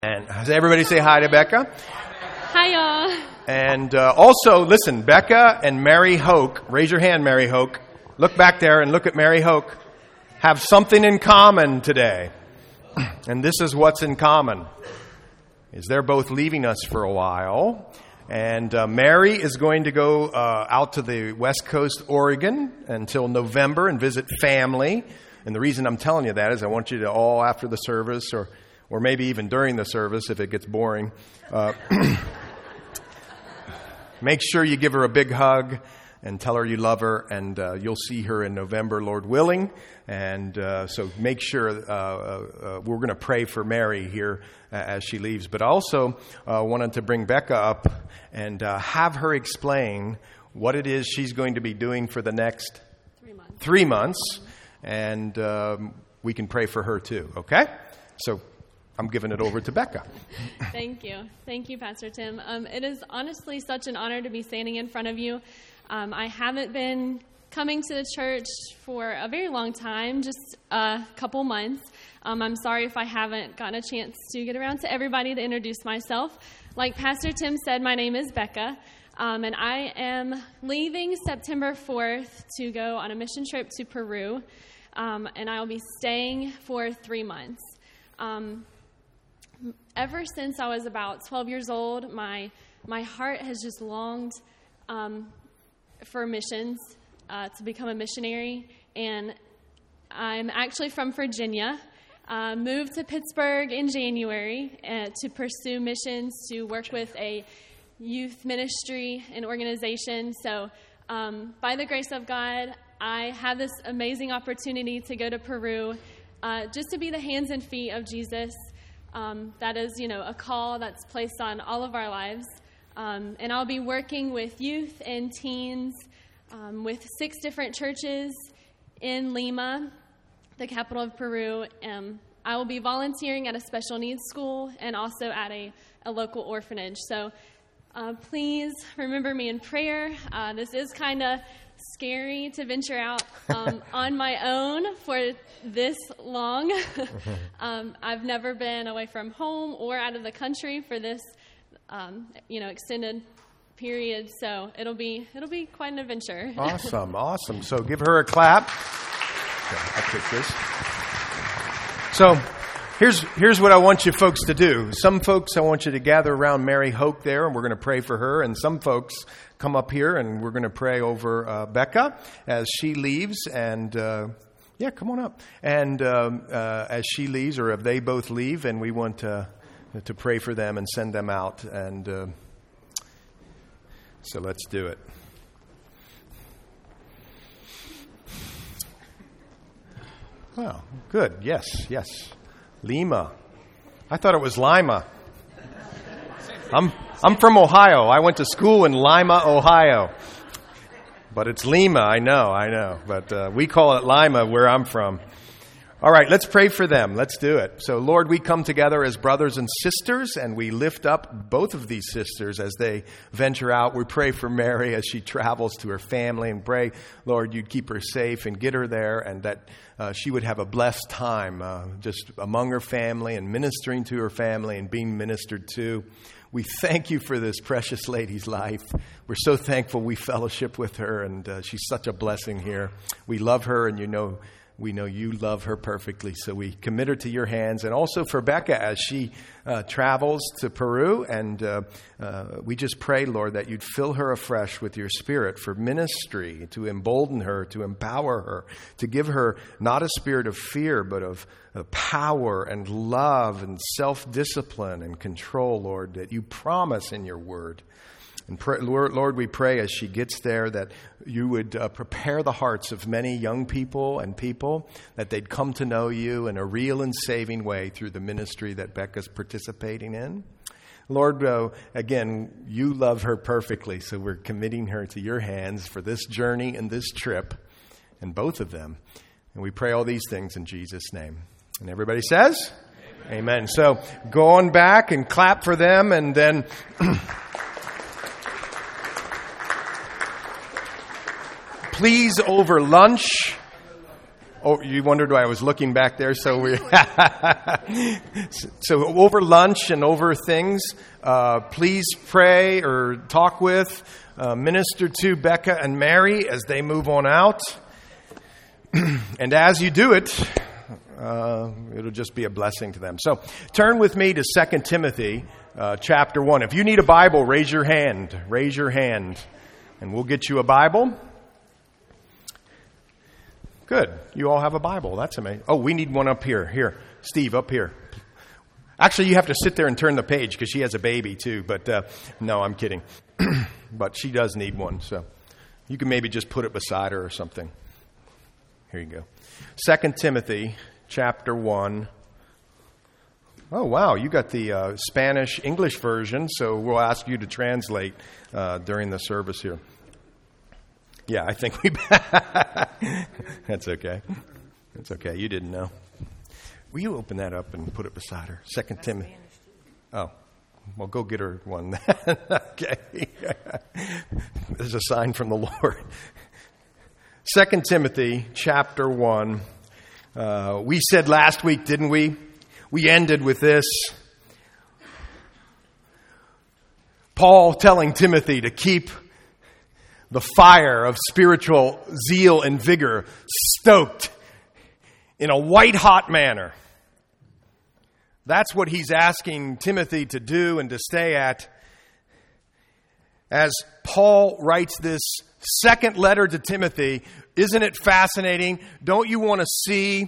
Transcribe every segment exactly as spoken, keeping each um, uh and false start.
And everybody say hi to Becca. Hi, y'all. And uh, also, listen, Becca and Mary Hoke, raise your hand, Mary Hoke. Look back there and look at Mary Hoke. Have something in common today. And this is what's in common. Is they're both leaving us for a while. And uh, Mary is going to go uh, out to the West Coast, Oregon, until November and visit family. And the reason I'm telling you that is I want you to all, after the service, or or maybe even during the service if it gets boring, uh, make sure you give her a big hug and tell her you love her. And uh, you'll see her in November, Lord willing. And uh, so make sure uh, uh, we're going to pray for Mary here uh, as she leaves. But I also uh, wanted to bring Becca up and uh, have her explain what it is she's going to be doing for the next Three months. Three months. And um, we can pray for her too, okay? So I'm giving it over to Becca. Thank you. Thank you, Pastor Tim. Um, it is honestly such an honor to be standing in front of you. Um, I haven't been coming to the church for a very long time, just a couple months. Um, I'm sorry if I haven't gotten a chance to get around to everybody to introduce myself. Like Pastor Tim said, my name is Becca, um, and I am leaving September fourth to go on a mission trip to Peru, um, and I will be staying for three months. Um, ever since I was about twelve years old, my my heart has just longed um, for missions, uh, to become a missionary. And I'm actually from Virginia. Uh, moved to Pittsburgh in January uh, to pursue missions, to work with a youth ministry and organization. So um, by the grace of God, I have this amazing opportunity to go to Peru, uh, just to be the hands and feet of Jesus. Um, that is, you know, a call that's placed on all of our lives. Um, and I'll be working with youth and teens um, with six different churches in Lima, the capital of Peru. Um, I will be volunteering at a special needs school and also at a, a local orphanage. So uh, please remember me in prayer. Uh, this is kind of scary to venture out um, on my own for this long. um, I've never been away from home or out of the country for this, um, you know, extended period. So it'll be it'll be quite an adventure. Awesome, awesome. So give her a clap. Okay, I'll take this. So here's here's what I want you folks to do. Some folks, I want you to gather around Mary Hoke there, and we're going to pray for her. And some folks come up here, and we're going to pray over uh, Becca as she leaves. And uh, yeah, come on up. And um, uh, as she leaves, or if they both leave, and we want to to pray for them and send them out. And uh, so let's do it. Oh, good. Yes, yes. Lima. I thought it was Lima. I'm I'm from Ohio. I went to school in Lima, Ohio. But it's Lima, I know, I know. But uh, we call it Lima where I'm from. All right, let's pray for them. Let's do it. So, Lord, we come together as brothers and sisters, and we lift up both of these sisters as they venture out. We pray for Mary as she travels to her family, and pray, Lord, you'd keep her safe and get her there, and that uh, she would have a blessed time uh, just among her family and ministering to her family and being ministered to. We thank you for this precious lady's life. We're so thankful we fellowship with her, and uh, she's such a blessing here. We love her, and you know, we know you love her perfectly, so we commit her to your hands. And also for Becca as she uh, travels to Peru, and uh, uh, we just pray, Lord, that you'd fill her afresh with your Spirit for ministry, to embolden her, to empower her, to give her not a spirit of fear, but of uh, power and love and self-discipline and control, Lord, that you promise in your word. And pray, Lord, Lord, we pray as she gets there that you would uh, prepare the hearts of many young people and people, that they'd come to know you in a real and saving way through the ministry that Becca's participating in. Lord, uh, again, you love her perfectly, so we're committing her to your hands for this journey and this trip, and both of them. And we pray all these things in Jesus' name. And everybody says? Amen. Amen. So go on back and clap for them, and then... Please, over lunch, Oh, you wondered why I was looking back there. So we, so over lunch and over things, uh, please pray or talk with, uh, minister to Becca and Mary as they move on out. And as you do it, uh, it'll just be a blessing to them. So turn with me to Second Timothy uh, chapter one. If you need a Bible, raise your hand. Raise your hand, and we'll get you a Bible. Good. You all have a Bible. That's amazing. Oh, we need one up here. Here, Steve, up here. Actually, you have to sit there and turn the page because she has a baby too. But uh, no, I'm kidding. But she does need one. So you can maybe just put it beside her or something. Here you go. Second Timothy chapter one. Oh, wow. You got the uh, Spanish-English version. So we'll ask you to translate uh, during the service here. Yeah, I think we... That's okay. That's okay. You didn't know. Will you open that up and put it beside her? Second Timothy. Oh, well, go get her one. Okay. There's a sign from the Lord. Second Timothy chapter one. Uh, we said last week, didn't we? We ended with this. Paul telling Timothy to keep the fire of spiritual zeal and vigor stoked in a white-hot manner. That's what he's asking Timothy to do and to stay at. As Paul writes this second letter to Timothy, isn't it fascinating? Don't you want to see?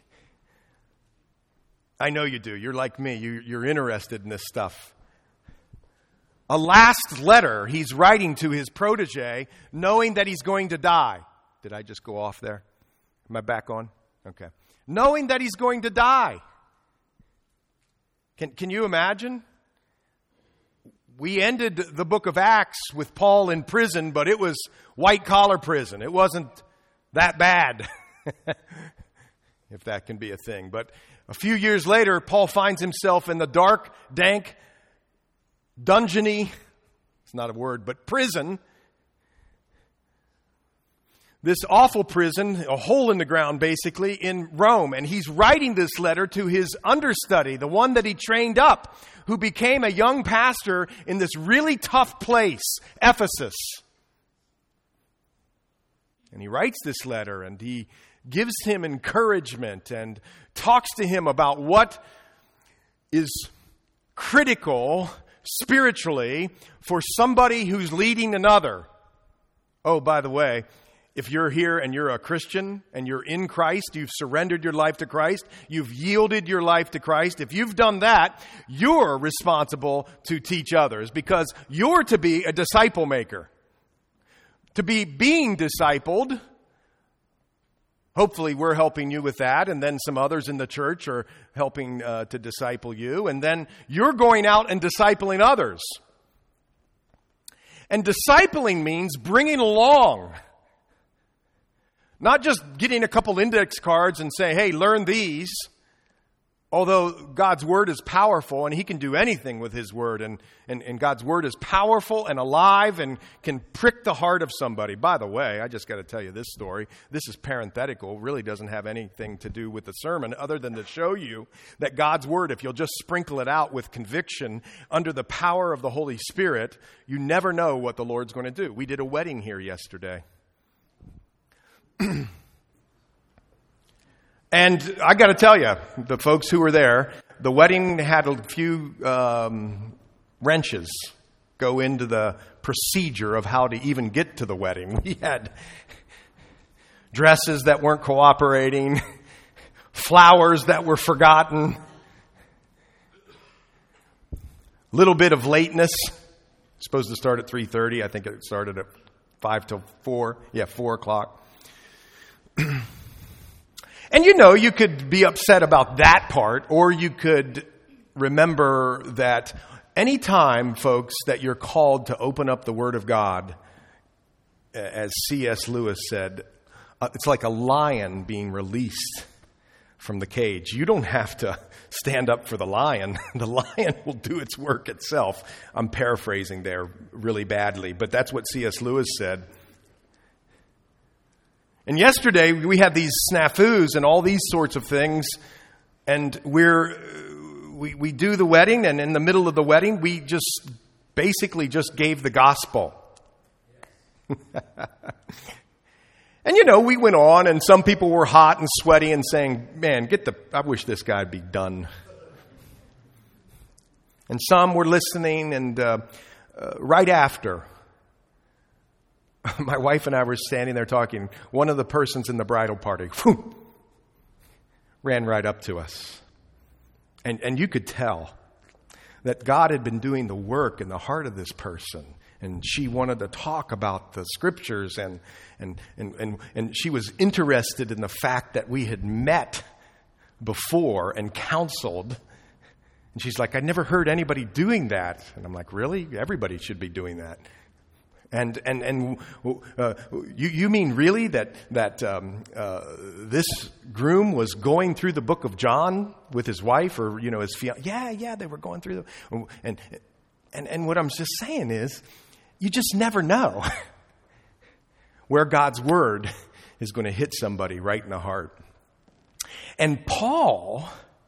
I know you do. You're like me. You, you're interested in this stuff. A last letter he's writing to his protege, knowing that he's going to die. Did I just go off there? Am I back on? Okay. Knowing that he's going to die. Can, can you imagine? We ended the book of Acts with Paul in prison, but it was white-collar prison. It wasn't that bad, if that can be a thing. But a few years later, Paul finds himself in the dark, dank, dungeony, it's not a word, but prison. This awful prison, a hole in the ground basically, in Rome. And he's writing this letter to his understudy, the one that he trained up, who became a young pastor in this really tough place, Ephesus. And he writes this letter and he gives him encouragement and talks to him about what is critical spiritually for somebody who's leading another. Oh, by the way, if you're here and you're a Christian and you're in Christ, you've surrendered your life to Christ, you've yielded your life to Christ, if you've done that, you're responsible to teach others because you're to be a disciple maker. To be being discipled. Hopefully we're helping you with that, and then some others in the church are helping uh, to disciple you, and then you're going out and discipling others. And discipling means bringing along, not just getting a couple index cards and say, hey, learn these. Although God's Word is powerful and He can do anything with His Word. And, and, and God's Word is powerful and alive and can prick the heart of somebody. By the way, I just got to tell you this story. This is parenthetical. Really doesn't have anything to do with the sermon other than to show you that God's Word, if you'll just sprinkle it out with conviction under the power of the Holy Spirit, you never know what the Lord's going to do. We did a wedding here yesterday. And I got to tell you, the folks who were there, the wedding had a few um, wrenches go into the procedure of how to even get to the wedding. We had dresses that weren't cooperating, flowers that were forgotten, little bit of lateness. It's supposed to start at three thirty. I think it started at five till four. Yeah, four o'clock. And you know, you could be upset about that part, or you could remember that any time, folks, that you're called to open up the Word of God, as C S Lewis said, uh, it's like a lion being released from the cage. You don't have to stand up for the lion. The lion will do its work itself. I'm paraphrasing there really badly, but that's what C S Lewis said. And yesterday we had these snafus and all these sorts of things, and we're we, we do the wedding, and in the middle of the wedding we just basically just gave the gospel. And you know, we went on, and some people were hot and sweaty and saying, man, get the, I wish this guy'd be done. And some were listening, and uh, uh, right after, my wife and I were standing there talking, one of the persons in the bridal party whew, ran right up to us. And, and you could tell that God had been doing the work in the heart of this person. And she wanted to talk about the scriptures, and, and, and, and, and she was interested in the fact that we had met before and counseled. And she's like, I never heard anybody doing that. And I'm like, really? Everybody should be doing that. And and and uh, you you mean really that that um, uh, this groom was going through the book of John with his wife, or you know his fiance? Yeah, yeah, they were going through the and and and what I'm just saying is, you just never know where God's word is going to hit somebody right in the heart. And Paul,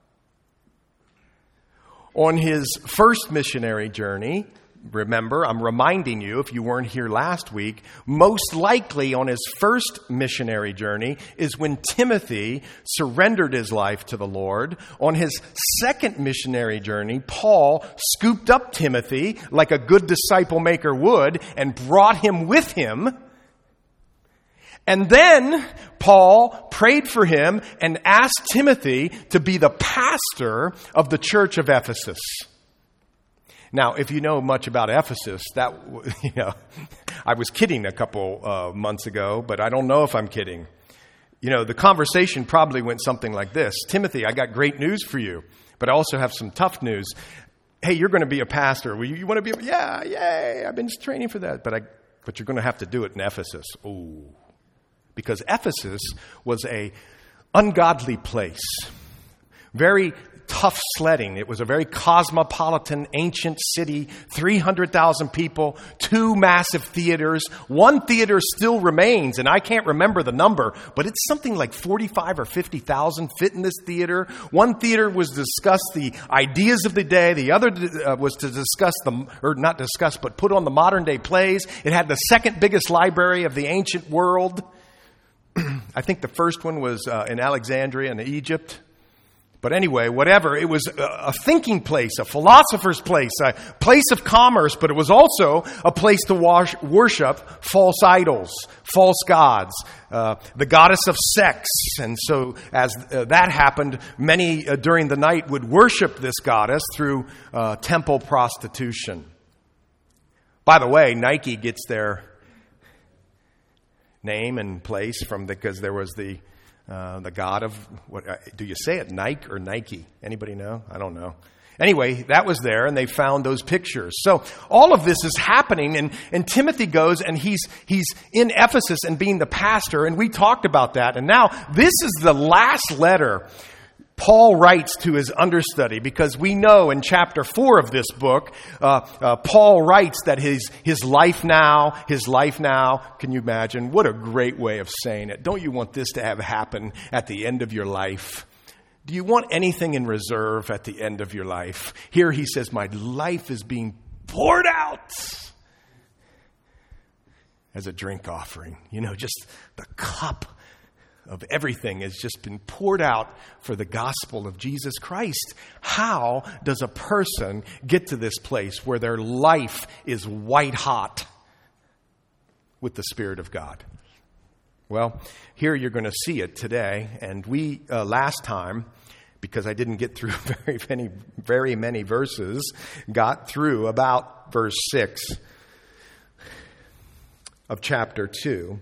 on his first missionary journey, remember, I'm reminding you, if you weren't here last week, most likely on his first missionary journey is when Timothy surrendered his life to the Lord. On his second missionary journey, Paul scooped up Timothy like a good disciple maker would and brought him with him. And then Paul prayed for him and asked Timothy to be the pastor of the church of Ephesus. Now, if you know much about Ephesus, that, you know, I was kidding a couple uh, months ago, but I don't know if I'm kidding. You know, the conversation probably went something like this. Timothy, I got great news for you, but I also have some tough news. Hey, you're going to be a pastor. Well, you, you want to be? A, yeah, yay. I've been training for that, but I, but you're going to have to do it in Ephesus. Oh, because Ephesus was a ungodly place, very tough sledding. It was a very cosmopolitan, ancient city, three hundred thousand people, two massive theaters. One theater still remains, and I can't remember the number, but it's something like forty-five or fifty thousand fit in this theater. One theater was to discuss the ideas of the day. The other uh, was to discuss the, or not discuss, but put on the modern day plays. It had the second biggest library of the ancient world. I think the first one was uh, in Alexandria in Egypt. But anyway, whatever, it was a thinking place, a philosopher's place, a place of commerce, but it was also a place to wash, worship false idols, false gods, uh, the goddess of sex. And so as uh, that happened, many uh, during the night would worship this goddess through uh, temple prostitution. By the way, Nike gets their name and place from because there was the Uh, the god of, what uh, do you say it, Nike or Nike? Anybody know? I don't know. Anyway, that was there, and they found those pictures. So all of this is happening, and, and Timothy goes, and he's he's in Ephesus and being the pastor, and we talked about that. And now this is the last letter Paul writes to his understudy, because we know in chapter four of this book, uh, uh, Paul writes that his his life now, his life now, can you imagine? What a great way of saying it. Don't you want this to have happen at the end of your life? Do you want anything in reserve at the end of your life? Here he says, my life is being poured out as a drink offering. You know, just the cup of everything has just been poured out for the gospel of Jesus Christ. How does a person get to this place where their life is white hot with the Spirit of God? Well, here you're going to see it today. And we, uh, last time, because I didn't get through very many, very many verses, got through about verse six of chapter two.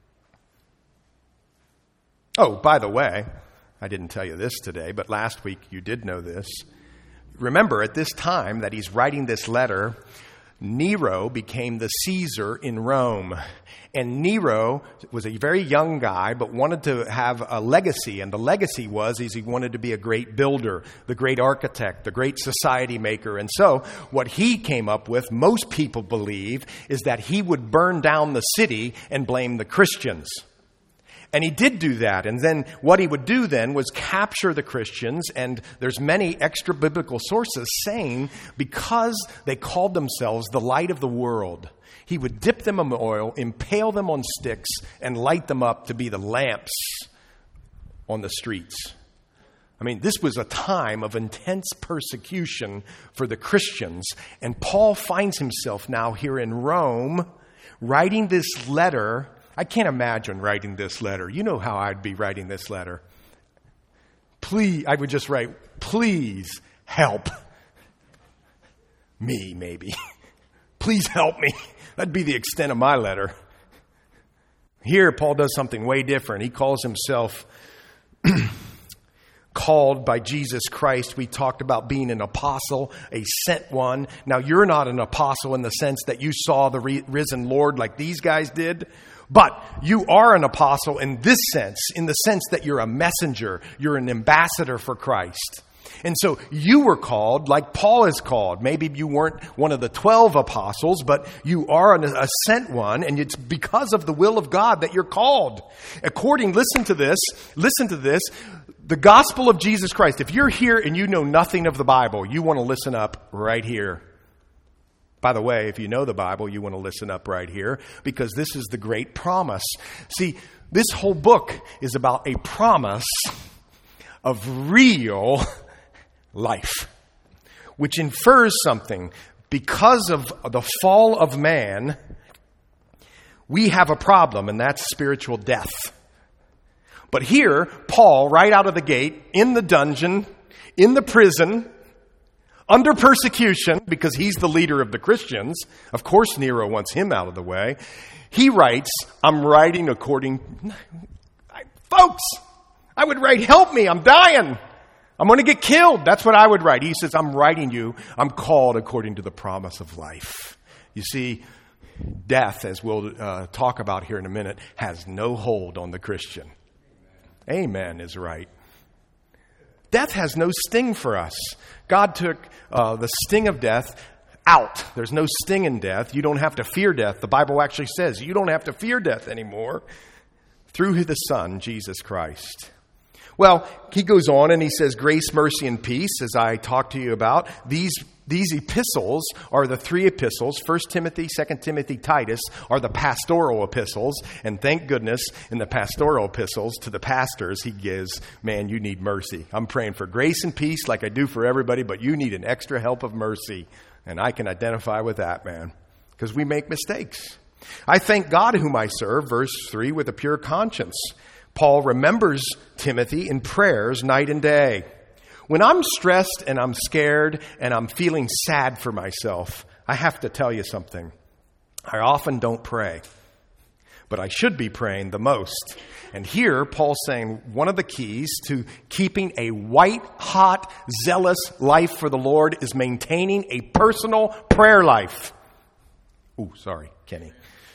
Oh, by the way, I didn't tell you this today, but last week you did know this. Remember, at this time that he's writing this letter, Nero became the Caesar in Rome. And Nero was a very young guy, but wanted to have a legacy. And the legacy was is he wanted to be a great builder, the great architect, the great society maker. And so what he came up with, most people believe, is that he would burn down the city and blame the Christians. And he did do that. And then what he would do then was capture the Christians. And there's many extra biblical sources saying because they called themselves the light of the world, he would dip them in oil, impale them on sticks, and light them up to be the lamps on the streets. I mean, this was a time of intense persecution for the Christians. And Paul finds himself now here in Rome writing this letter. I can't imagine writing this letter. You know how I'd be writing this letter. Please, I would just write, please help me, maybe. Please help me. That'd be the extent of my letter. Here, Paul does something way different. He calls himself called by Jesus Christ. We talked about being an apostle, a sent one. Now, you're not an apostle in the sense that you saw the re- risen Lord like these guys did. But you are an apostle in this sense, in the sense that you're a messenger. You're an ambassador for Christ. And so you were called like Paul is called. Maybe you weren't one of the twelve apostles, but you are an, a sent one, and it's because of the will of God that you're called. According, listen to this, listen to this, the gospel of Jesus Christ. If you're here and you know nothing of the Bible, you want to listen up right here. By the way, if you know the Bible, you want to listen up right here, because this is the great promise. See, this whole book is about a promise of real life, which infers something. Because of the fall of man, we have a problem, and that's spiritual death. But here, Paul, right out of the gate, in the dungeon, in the prison, under persecution, because he's the leader of the Christians. Of course, Nero wants him out of the way. He writes, I'm writing according... I, folks, I would write, help me, I'm dying. I'm going to get killed. That's what I would write. He says, I'm writing you, I'm called according to the promise of life. You see, death, as we'll uh, talk about here in a minute, has no hold on the Christian. Amen is right. Death has no sting for us. God took uh, the sting of death out. There's no sting in death. You don't have to fear death. The Bible actually says you don't have to fear death anymore through the Son, Jesus Christ. Well, he goes on and he says, grace, mercy, and peace, as I talked to you about. These These epistles are the three epistles. First Timothy, Second Timothy, Titus are the pastoral epistles. And thank goodness in the pastoral epistles to the pastors, he gives, man, you need mercy. I'm praying for grace and peace like I do for everybody, but you need an extra help of mercy. And I can identify with that, man, because we make mistakes. I thank God whom I serve, verse three, with a pure conscience. Paul remembers Timothy in prayers night and day. When I'm stressed and I'm scared and I'm feeling sad for myself, I have to tell you something. I often don't pray, but I should be praying the most. And here, Paul's saying one of the keys to keeping a white-hot, zealous life for the Lord is maintaining a personal prayer life. Ooh, sorry, Kenny.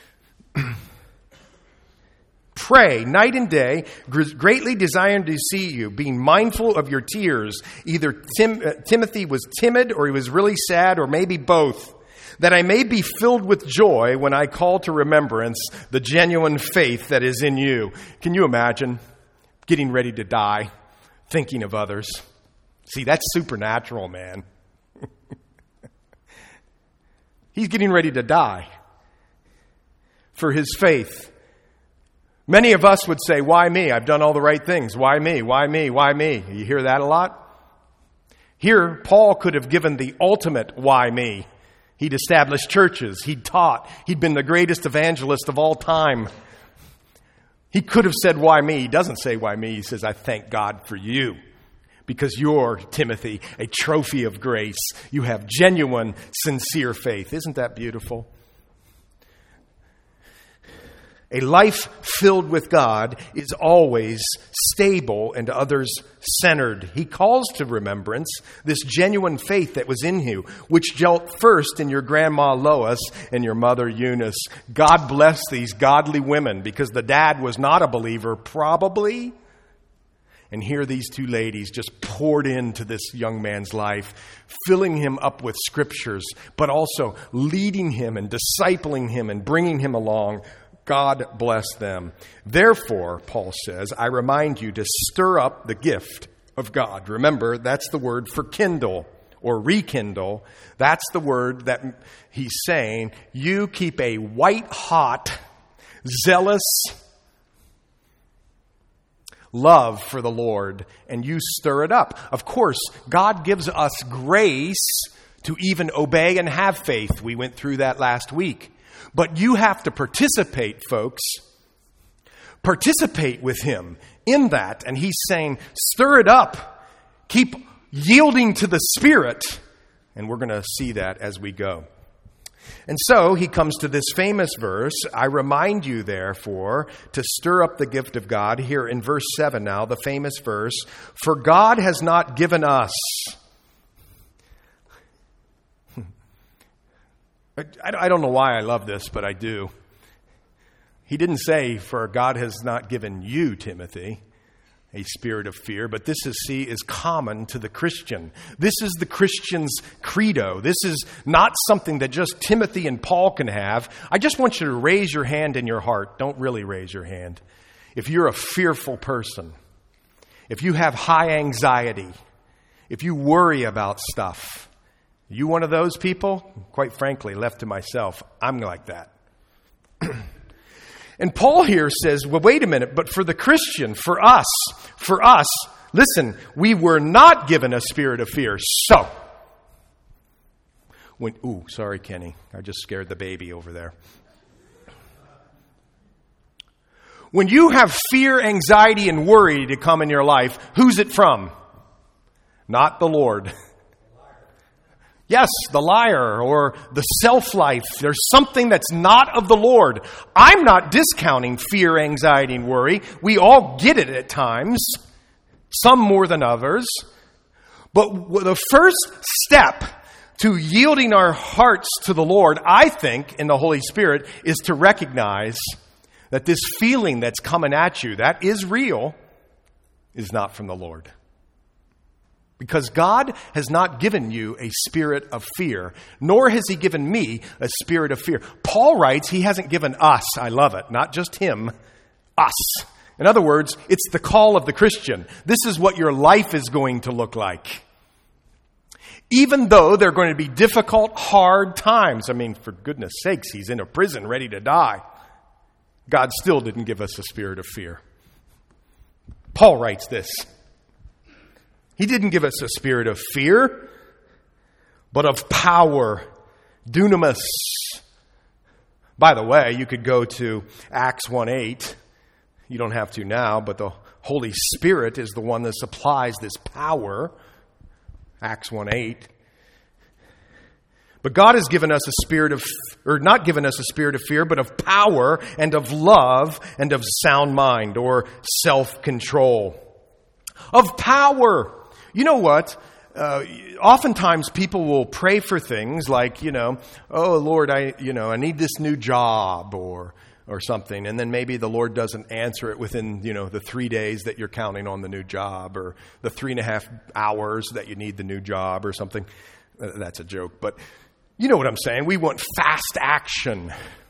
Pray night and day, greatly desiring to see you, being mindful of your tears. Either Tim, uh, Timothy was timid or he was really sad, or maybe both. That I may be filled with joy when I call to remembrance the genuine faith that is in you. Can you imagine getting ready to die, thinking of others? See, that's supernatural, man. He's getting ready to die for his faith. Many of us would say, why me? I've done all the right things. Why me? Why me? Why me? You hear that a lot? Here, Paul could have given the ultimate why me. He'd established churches. He'd taught. He'd been the greatest evangelist of all time. He could have said, why me? He doesn't say why me. He says, I thank God for you. Because you're, Timothy, a trophy of grace. You have genuine, sincere faith. Isn't that beautiful? A life filled with God is always stable and others-centered. He calls to remembrance this genuine faith that was in you, which dwelt first in your grandma Lois and your mother Eunice. God bless these godly women, because the dad was not a believer, probably. And here these two ladies just poured into this young man's life, filling him up with scriptures, but also leading him and discipling him and bringing him along God bless them. Therefore, Paul says, I remind you to stir up the gift of God. Remember, that's the word for kindle or rekindle. That's the word that he's saying. You keep a white hot, zealous love for the Lord, and you stir it up. Of course, God gives us grace to even obey and have faith. We went through that last week. But you have to participate, folks. Participate with him in that. And he's saying, stir it up. Keep yielding to the Spirit. And we're going to see that as we go. And so he comes to this famous verse. I remind you, therefore, to stir up the gift of God. Here in verse seven now, the famous verse. For God has not given us. I don't know why I love this, but I do. He didn't say, for God has not given you, Timothy, a spirit of fear, but this is, see, is common to the Christian. This is the Christian's credo. This is not something that just Timothy and Paul can have. I just want you to raise your hand in your heart. Don't really raise your hand. If you're a fearful person, if you have high anxiety, if you worry about stuff, you one of those people? Quite frankly, left to myself, I'm like that. And Paul here says, well, wait a minute, but for the Christian, for us, for us, listen, we were not given a spirit of fear. So, when, ooh, sorry, Kenny, I just scared the baby over there. When you have fear, anxiety, and worry to come in your life, who's it from? Not the Lord. Yes, the liar or the self-life. There's something that's not of the Lord. I'm not discounting fear, anxiety, and worry. We all get it at times, some more than others. But the first step to yielding our hearts to the Lord, I think, in the Holy Spirit, is to recognize that this feeling that's coming at you, that is real, is not from the Lord. Because God has not given you a spirit of fear, nor has he given me a spirit of fear. Paul writes he hasn't given us, I love it, not just him, us. In other words, it's the call of the Christian. This is what your life is going to look like. Even though they're going to be difficult, hard times. I mean, for goodness sakes, he's in a prison ready to die. God still didn't give us a spirit of fear. Paul writes this. He didn't give us a spirit of fear, but of power, dunamis. By the way, you could go to Acts one eight. You don't have to now, but the Holy Spirit is the one that supplies this power. Acts one eight. But God has given us a spirit of, or not given us a spirit of fear, but of power and of love and of sound mind or self-control. Of power. You know what? Uh, oftentimes people will pray for things like, you know, oh Lord, I, you know, I need this new job or, or something. And then maybe the Lord doesn't answer it within, you know, the three days that you're counting on the new job or the three and a half hours that you need the new job or something. That's a joke, but you know what I'm saying. We want fast action.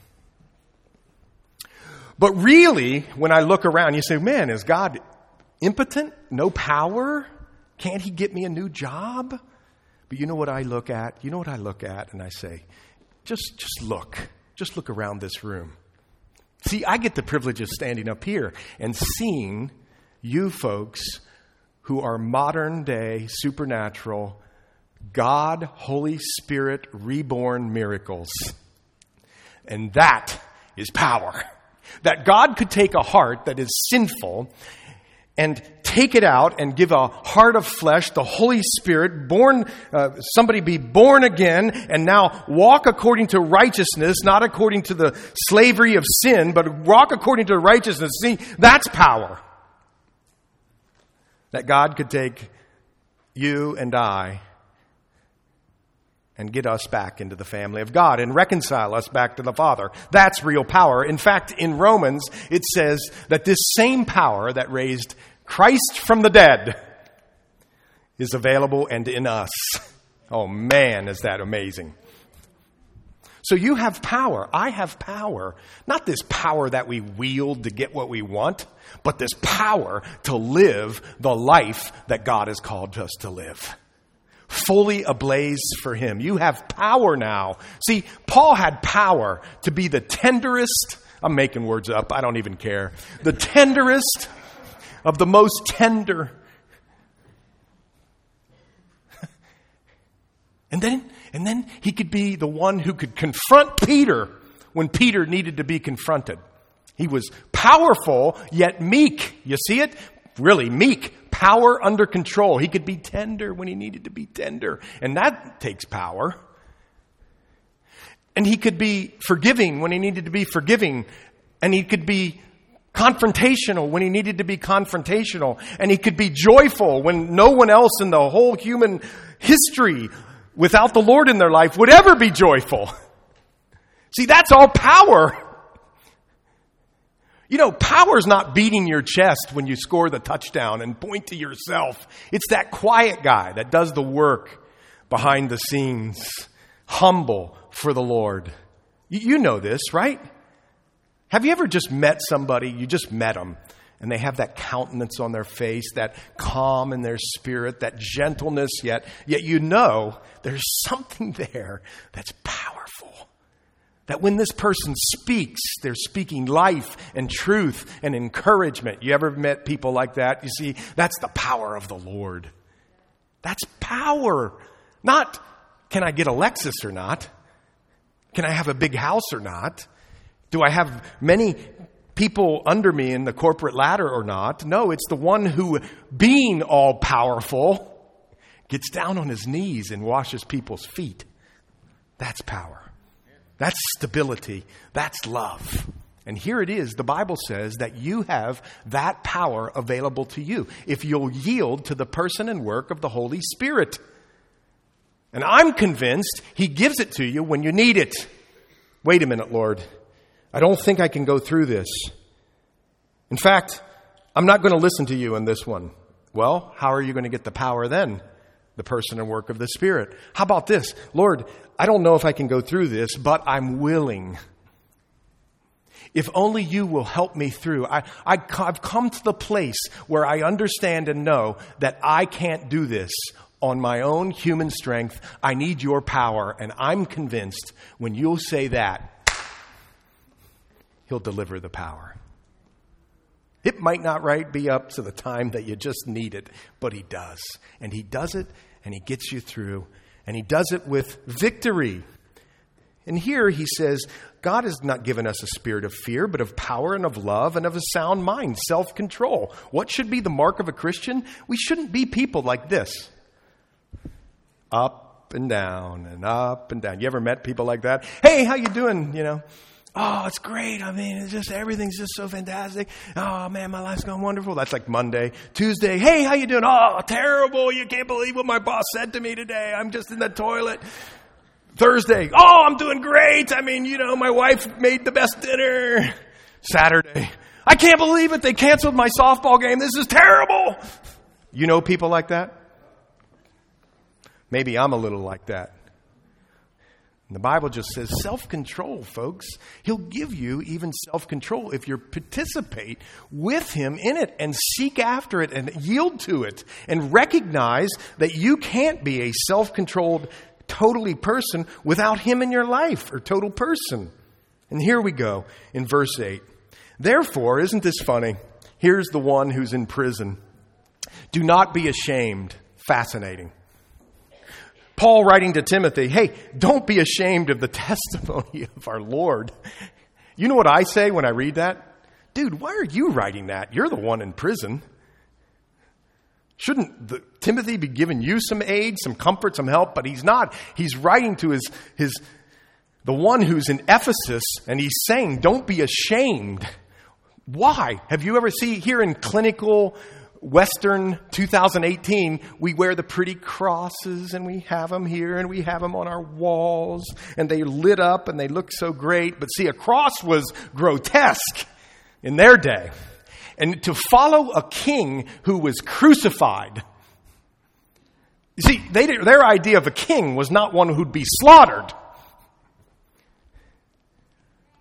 But really, when I look around, you say, man, is God impotent? No power? Can't he get me a new job? But you know what I look at? You know what I look at and I say, just, just look. Just look around this room. See, I get the privilege of standing up here and seeing you folks who are modern day, supernatural, God, Holy Spirit, reborn miracles. And that is power. That God could take a heart that is sinful and take it out and give a heart of flesh, the Holy Spirit, born, uh, somebody be born again and now walk according to righteousness, not according to the slavery of sin, but walk according to righteousness. See, that's power. That God could take you and I and get us back into the family of God and reconcile us back to the Father. That's real power. In fact, in Romans, it says that this same power that raised Christ from the dead is available and in us. Oh man, is that amazing. So you have power. I have power. Not this power that we wield to get what we want, but this power to live the life that God has called us to live. Fully ablaze for him. You have power now. See, Paul had power to be the tenderest, I'm making words up, I don't even care, the tenderest of the most tender. And then, and then he could be the one who could confront Peter when Peter needed to be confronted. He was powerful, yet meek. You see it? Really meek. Power under control. He could be tender when he needed to be tender. And that takes power. And he could be forgiving when he needed to be forgiving. And he could be confrontational when he needed to be confrontational. And he could be joyful when no one else in the whole human history without the Lord in their life would ever be joyful. See, that's all power. You know, power's not beating your chest when you score the touchdown and point to yourself. It's that quiet guy that does the work behind the scenes, humble for the Lord. You know this, right? Have you ever just met somebody, you just met them, and they have that countenance on their face, that calm in their spirit, that gentleness, yet, yet you know there's something there that's powerful. That when this person speaks, they're speaking life and truth and encouragement. You ever met people like that? You see, that's the power of the Lord. That's power. Not, can I get a Lexus or not? Can I have a big house or not? Do I have many people under me in the corporate ladder or not? No, it's the one who, being all powerful, gets down on his knees and washes people's feet. That's power. That's stability. That's love. And here it is. The Bible says that you have that power available to you if you'll yield to the person and work of the Holy Spirit. And I'm convinced he gives it to you when you need it. Wait a minute, Lord. I don't think I can go through this. In fact, I'm not going to listen to you in this one. Well, how are you going to get the power then? The person and work of the Spirit. How about this? Lord, I don't know if I can go through this, but I'm willing. If only you will help me through. I, I, I've come to the place where I understand and know that I can't do this on my own human strength. I need your power, and I'm convinced when you'll say that, he'll deliver the power. It might not right be up to the time that you just need it, but he does. And he does it, and he gets you through. And he does it with victory. And here he says, God has not given us a spirit of fear, but of power and of love and of a sound mind, self-control. What should be the mark of a Christian? We shouldn't be people like this. Up and down and up and down. You ever met people like that? Hey, how you doing? You know, oh, it's great. I mean, it's just, everything's just so fantastic. Oh man, my life's going wonderful. That's like Monday. Tuesday, hey, how you doing? Oh, terrible. You can't believe what my boss said to me today. I'm just in the toilet. Thursday, oh, I'm doing great. I mean, you know, my wife made the best dinner. Saturday, I can't believe it. They canceled my softball game. This is terrible. You know people like that? Maybe I'm a little like that. And the Bible just says self-control, folks. He'll give you even self-control if you participate with him in it and seek after it and yield to it and recognize that you can't be a self-controlled, totally person without him in your life, or total person. And here we go in verse eight. Therefore, isn't this funny? Here's the one who's in prison. Do not be ashamed. Fascinating. Paul writing to Timothy, hey, don't be ashamed of the testimony of our Lord. You know what I say when I read that? Dude, why are you writing that? You're the one in prison. Shouldn't the, Timothy be giving you some aid, some comfort, some help? But he's not. He's writing to his, his, the one who's in Ephesus, and he's saying, don't be ashamed. Why? Have you ever seen here in clinical Western two thousand eighteen, we wear the pretty crosses and we have them here and we have them on our walls and they lit up and they look so great. But see, a cross was grotesque in their day. And to follow a king who was crucified. You see, they, their idea of a king was not one who'd be slaughtered.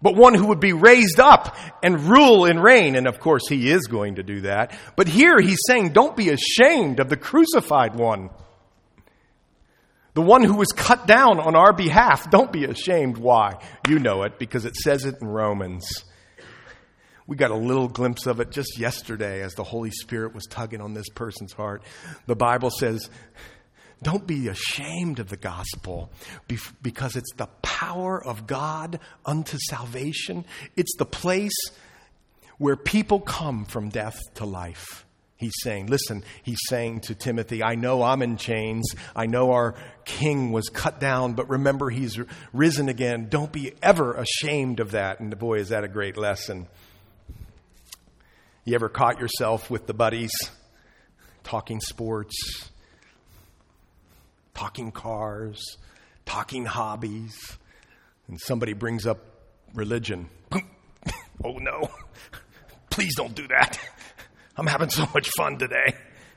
but one who would be raised up and rule and reign. And of course, he is going to do that. But here he's saying, don't be ashamed of the crucified one. The one who was cut down on our behalf. Don't be ashamed. Why? You know it, because it says it in Romans. We got a little glimpse of it just yesterday as the Holy Spirit was tugging on this person's heart. The Bible says, don't be ashamed of the gospel, because it's the power of God unto salvation. It's the place where people come from death to life. He's saying, listen, he's saying to Timothy, I know I'm in chains. I know our king was cut down, but remember he's risen again. Don't be ever ashamed of that. And boy, is that a great lesson. You ever caught yourself with the buddies talking sports, talking cars, talking hobbies, and somebody brings up religion? Oh no, please don't do that. I'm having so much fun today.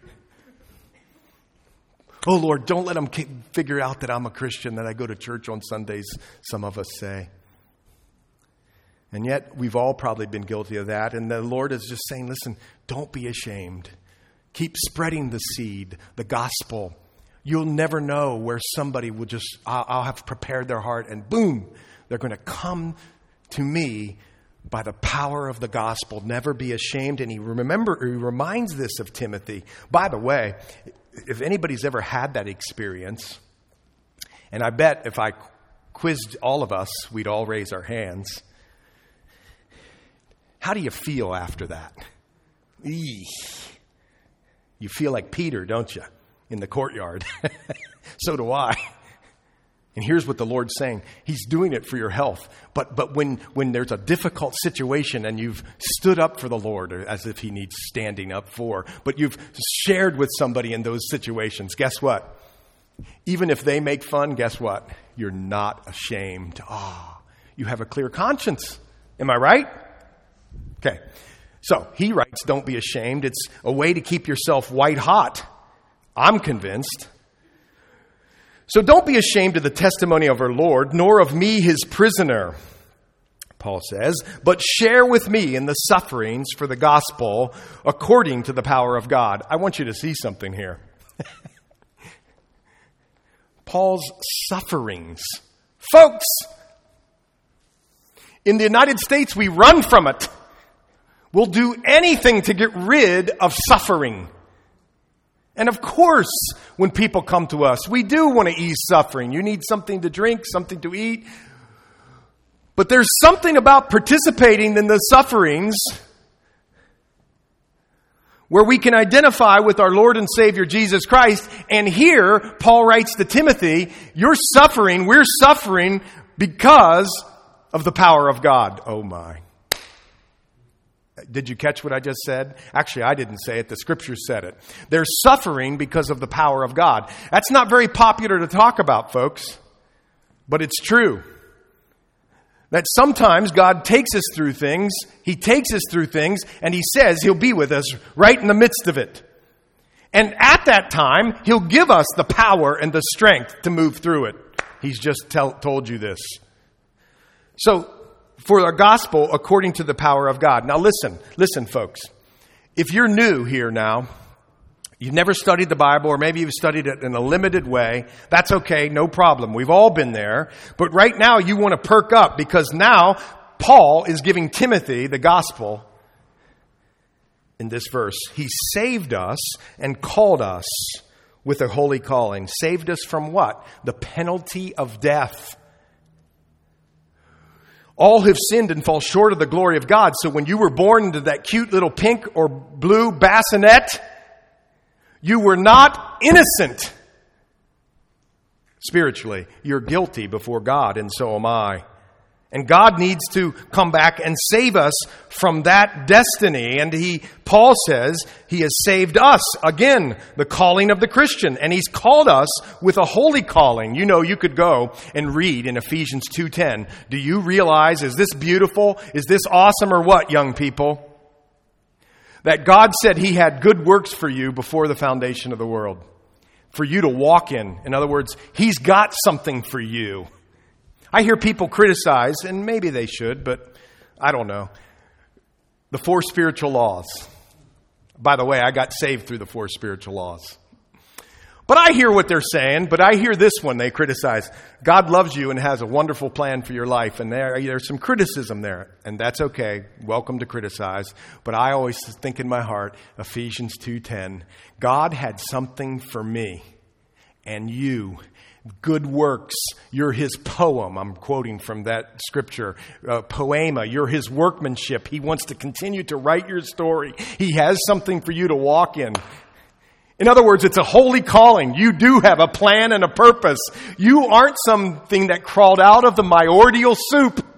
Oh Lord, don't let them figure out that I'm a Christian, that I go to church on Sundays, some of us say. And yet we've all probably been guilty of that. And the Lord is just saying, listen, don't be ashamed. Keep spreading the seed, the gospel. You'll never know where somebody will just, I'll, I'll have prepared their heart and boom, they're going to come to me by the power of the gospel. Never be ashamed. And he remember, he reminds this of Timothy. By the way, if anybody's ever had that experience, and I bet if I quizzed all of us, we'd all raise our hands. How do you feel after that? Eesh. You feel like Peter, don't you, in the courtyard? So do I. And here's what the Lord's saying. He's doing it for your health. But but when, when there's a difficult situation and you've stood up for the Lord, as if he needs standing up for, but you've shared with somebody in those situations, guess what? Even if they make fun, guess what? You're not ashamed. Ah, oh, you have a clear conscience. Am I right? Okay. So he writes, don't be ashamed. It's a way to keep yourself white hot. I'm convinced. So don't be ashamed of the testimony of our Lord, nor of me, his prisoner, Paul says, but share with me in the sufferings for the gospel according to the power of God. I want you to see something here. Paul's sufferings. Folks, in the United States, we run from it. We'll do anything to get rid of suffering. And of course, when people come to us, we do want to ease suffering. You need something to drink, something to eat. But there's something about participating in the sufferings where we can identify with our Lord and Savior Jesus Christ. And here, Paul writes to Timothy, you're suffering, we're suffering because of the power of God. Oh my. Did you catch what I just said? Actually, I didn't say it. The scripture said it. They're suffering because of the power of God. That's not very popular to talk about, folks. But it's true. That sometimes God takes us through things. He takes us through things and he says he'll be with us right in the midst of it. And at that time, he'll give us the power and the strength to move through it. He's just tell, told you this. So, for the gospel according to the power of God. Now listen, listen folks. If you're new here now, you've never studied the Bible, or maybe you've studied it in a limited way, that's okay, no problem. We've all been there. But right now you want to perk up, because now Paul is giving Timothy the gospel in this verse. He saved us and called us with a holy calling. Saved us from what? The penalty of death. All have sinned and fall short of the glory of God. So when you were born into that cute little pink or blue bassinet, you were not innocent. Spiritually, you're guilty before God, and so am I. And God needs to come back and save us from that destiny. And he, Paul says, he has saved us. Again, the calling of the Christian. And he's called us with a holy calling. You know, you could go and read in Ephesians two ten. Do you realize, is this beautiful? Is this awesome or what, young people? That God said he had good works for you before the foundation of the world. For you to walk in. In other words, he's got something for you. I hear people criticize, and maybe they should, but I don't know, the four spiritual laws. By the way, I got saved through the four spiritual laws. But I hear what they're saying, but I hear this one they criticize. God loves you and has a wonderful plan for your life, and there, there's some criticism there, and that's okay. Welcome to criticize. But I always think in my heart, Ephesians two ten, God had something for me and you. Good works, you're his poem. I'm quoting from that scripture. Uh, poema, you're his workmanship. He wants to continue to write your story. He has something for you to walk in. In other words, it's a holy calling. You do have a plan and a purpose. You aren't something that crawled out of the myordial soup.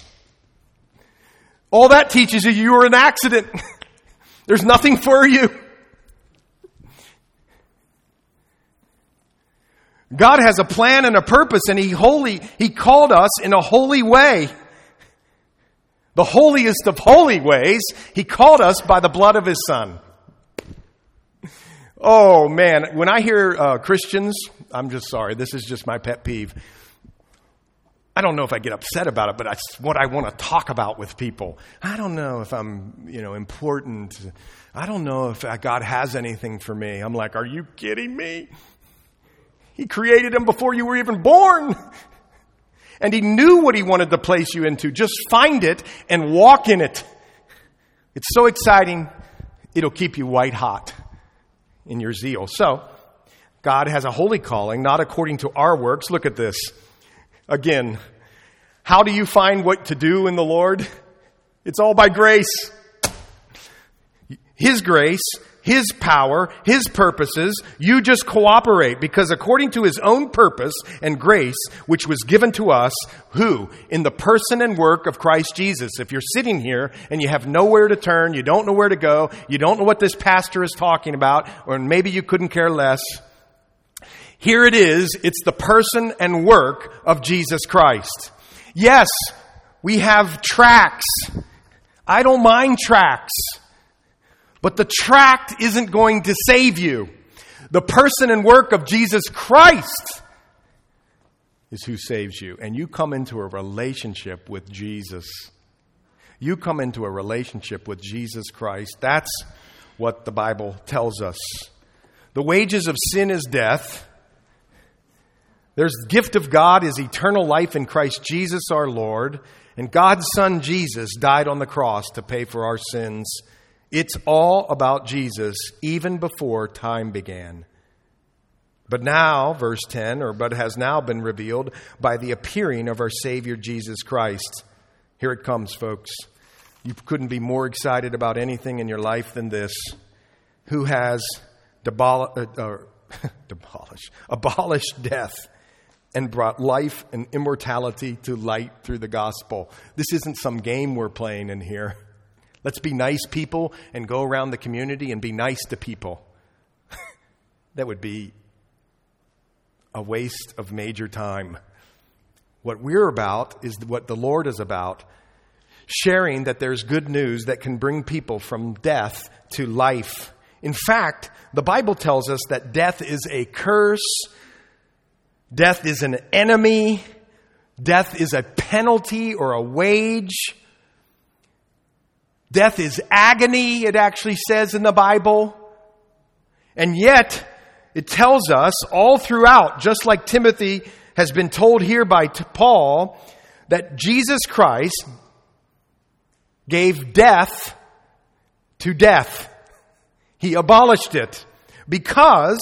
All that teaches you you were an accident. There's nothing for you. God has a plan and a purpose, and He holy, He called us in a holy way. The holiest of holy ways, He called us by the blood of His Son. Oh, man, when I hear uh, Christians, I'm just sorry, this is just my pet peeve. I don't know if I get upset about it, but it's what I want to talk about with people. I don't know if I'm, you know, important. I don't know if God has anything for me. I'm like, are you kidding me? He created them before you were even born. And He knew what He wanted to place you into. Just find it and walk in it. It's so exciting, it'll keep you white hot in your zeal. So, God has a holy calling, not according to our works. Look at this. Again, how do you find what to do in the Lord? It's all by grace. His grace, His power, His purposes. You just cooperate, because according to His own purpose and grace, which was given to us, who? In the person and work of Christ Jesus. If you're sitting here and you have nowhere to turn, you don't know where to go, you don't know what this pastor is talking about, or maybe you couldn't care less, here it is. It's the person and work of Jesus Christ. Yes, we have tracts. I don't mind tracts. But the tract isn't going to save you. The person and work of Jesus Christ is who saves you. And you come into a relationship with Jesus. You come into a relationship with Jesus Christ. That's what the Bible tells us. The wages of sin is death. There's the gift of God is eternal life in Christ Jesus our Lord. And God's Son Jesus died on the cross to pay for our sins. It's all about Jesus, even before time began. But now, verse ten, or but has now been revealed by the appearing of our Savior Jesus Christ. Here it comes, folks. You couldn't be more excited about anything in your life than this. Who has debol- uh, uh, demolished, abolished death and brought life and immortality to light through the gospel. This isn't some game we're playing in here. Let's be nice people and go around the community and be nice to people. That would be a waste of major time. What we're about is what the Lord is about. Sharing that there's good news that can bring people from death to life. In fact, the Bible tells us that death is a curse. Death is an enemy. Death is a penalty or a wage. Death is agony, it actually says in the Bible. And yet, it tells us all throughout, just like Timothy has been told here by Paul, that Jesus Christ gave death to death. He abolished it. Because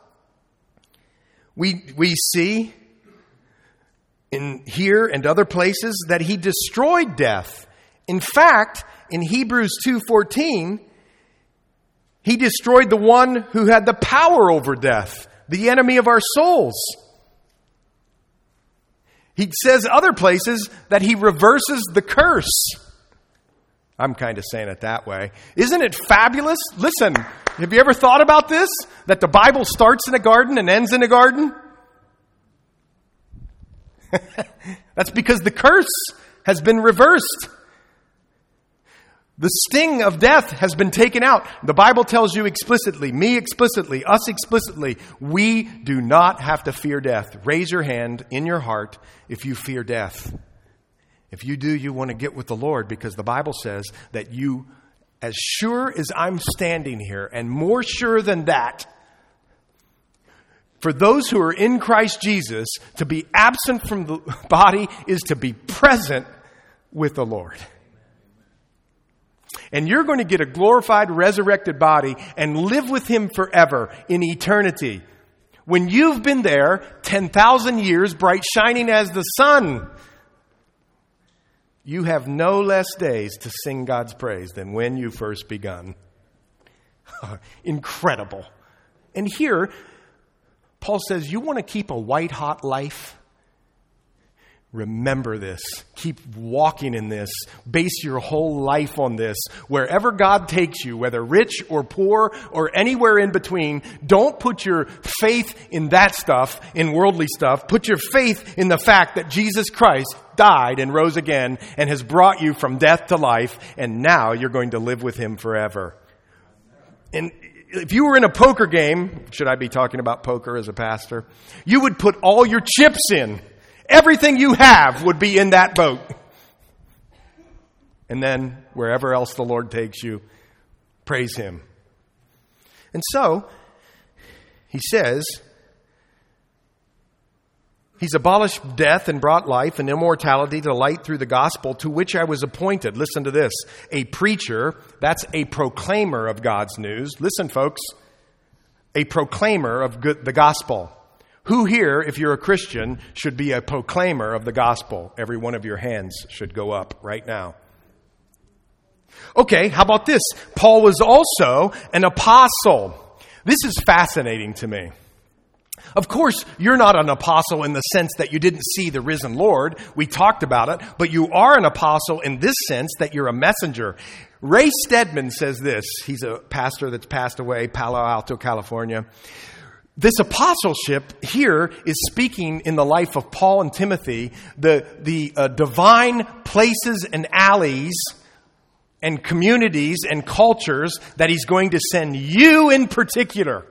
we, we see in here and other places that He destroyed death. In fact, in Hebrews two fourteen, He destroyed the one who had the power over death, the enemy of our souls. He says other places that He reverses the curse. I'm kind of saying it that way. Isn't it fabulous? Listen, have you ever thought about this? That the Bible starts in a garden and ends in a garden? That's because the curse has been reversed. The sting of death has been taken out. The Bible tells you explicitly, me explicitly, us explicitly, we do not have to fear death. Raise your hand in your heart if you fear death. If you do, you want to get with the Lord, because the Bible says that you, as sure as I'm standing here, and more sure than that, for those who are in Christ Jesus, to be absent from the body is to be present with the Lord. And you're going to get a glorified, resurrected body and live with Him forever in eternity. When you've been there ten thousand years, bright shining as the sun, you have no less days to sing God's praise than when you first begun. Incredible. And here, Paul says, you want to keep a white-hot life? Remember this. Keep walking in this. Base your whole life on this. Wherever God takes you, whether rich or poor or anywhere in between, don't put your faith in that stuff, in worldly stuff. Put your faith in the fact that Jesus Christ died and rose again and has brought you from death to life, and now you're going to live with Him forever. And if you were in a poker game, should I be talking about poker as a pastor? You would put all your chips in. Everything you have would be in that boat. And then wherever else the Lord takes you, praise Him. And so, he says, He's abolished death and brought life and immortality to light through the gospel, to which I was appointed. Listen to this. A preacher, that's a proclaimer of God's news. Listen, folks. A proclaimer of good, the gospel. Who here, if you're a Christian, should be a proclaimer of the gospel? Every one of your hands should go up right now. Okay, how about this? Paul was also an apostle. This is fascinating to me. Of course, you're not an apostle in the sense that you didn't see the risen Lord. We talked about it. But you are an apostle in this sense that you're a messenger. Ray Stedman says this. He's a pastor that's passed away, Palo Alto, California. This apostleship here is speaking in the life of Paul and Timothy, the, the uh, divine places and alleys and communities and cultures that He's going to send you in particular.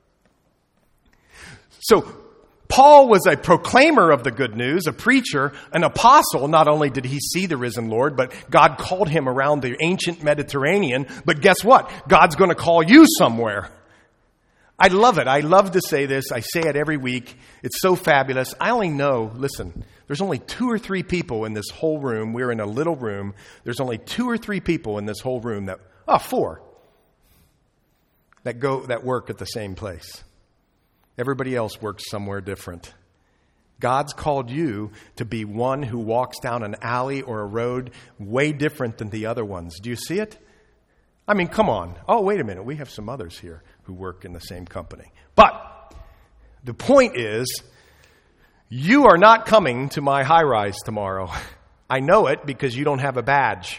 So, Paul was a proclaimer of the good news, a preacher, an apostle. Not only did he see the risen Lord, but God called him around the ancient Mediterranean. But guess what? God's going to call you somewhere. I love it. I love to say this. I say it every week. It's so fabulous. I only know, listen, there's only two or three people in this whole room. We're in a little room. There's only two or three people in this whole room that, oh, four, that go, that work at the same place. Everybody else works somewhere different. God's called you to be one who walks down an alley or a road way different than the other ones. Do you see it? I mean, come on. Oh, wait a minute. We have some others here who work in the same company. But the point is, you are not coming to my high rise tomorrow. I know it because you don't have a badge.